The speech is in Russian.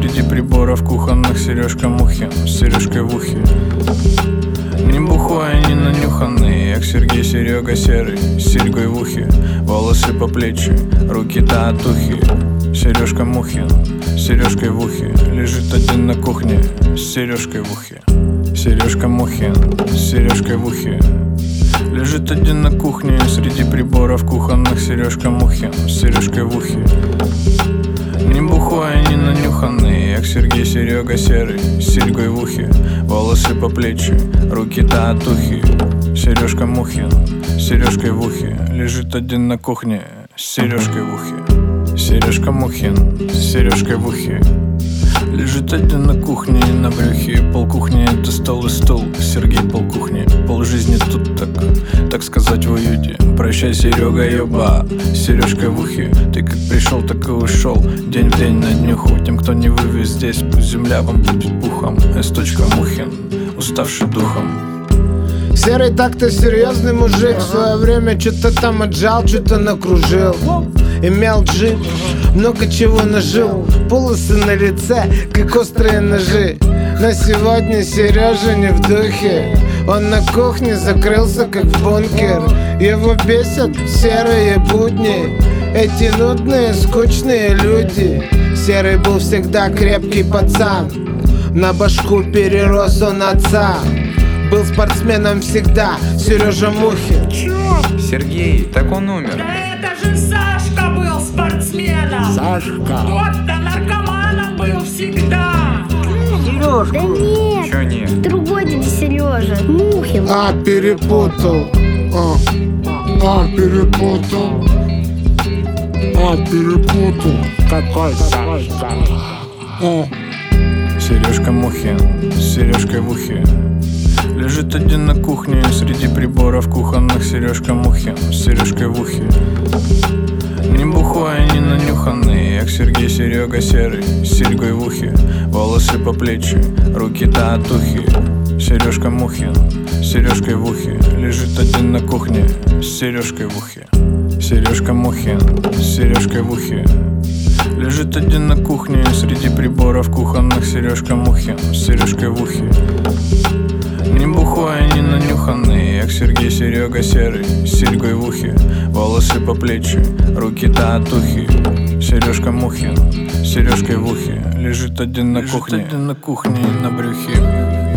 среди приборов кухонных Сережка Мухин с сережкой в ухе. Не бухой, не нанюханный, як Сергей Серега серый, с серьгой в ухе. Волосы по плечи, руки татухи. Сережка Мухин с сережкой в ухе. Лежит один на кухне с сережкой в ухе. Сережка Мухин с сережкой в ухе. Лежит один на кухне среди приборов кухонных Сережка Мухин с сережкой в ухе. Не бухой, не нанюханный, як Сергей Серега серый, с серьгой в ухе. Волосы по плечи, руки татухи. Сережка Мухин с сережкой в ухе. Лежит один на кухне с сережкой в ухе. Сережка Мухин с сережкой в ухе. Лежит один на кухне на брюхе. Полкухни — это стол и стул. Сергей полкухни, полжизни тут так сказать в уюте. Прощай, Серега, ёба, с сережкой в ухе. Ты как пришел, так и ушел, день в день на днюху. Тем, кто не вывез здесь, пусть земля вам будет пухом. С. Мухин, уставший духом. Серый так-то серьезный мужик. В свое время что-то там отжал, что-то накружил. Имел джип, много чего нажил. Полосы на лице, как острые ножи. Но сегодня Сережа не в духе. Он на кухне закрылся, как в бункер. Его бесят серые будни, эти нудные, скучные люди. Серый был всегда крепкий пацан. На башку перерос он отца. Был спортсменом всегда Сережа Мухин. Сергей, так он умер. Да это же Сашка был спортсменом. Сашка. Вот-то наркоманом был всегда. Сережка. Да нет, Чё нет? другой дядя Сережа, Мухин. Перепутал. Перепутал. Перепутал. Какой Сашка? Сережка Мухин с сережкой в ухе. Лежит один на кухне среди приборов кухонных Сережка Мухин с сережкой в ухе. Не бухой, не нанюханный, як Сергей Серега серый, с серьгой в ухе. Волосы по плечи, руки татухи. Сережка Мухин с сережкой в ухе. Лежит один на кухне с сережкой в ухе. Сережка Мухин с сережкой в ухе. Лежит один на кухне среди приборов кухонных Сережка Мухин с сережкой в ухе. Не бухой, не нанюханный, як Сергей Серега серый, с серьгой в ухе. Волосы по плечи, руки татухи. Сережка Мухин с сережкой в ухе. Лежит один на кухне на брюхе.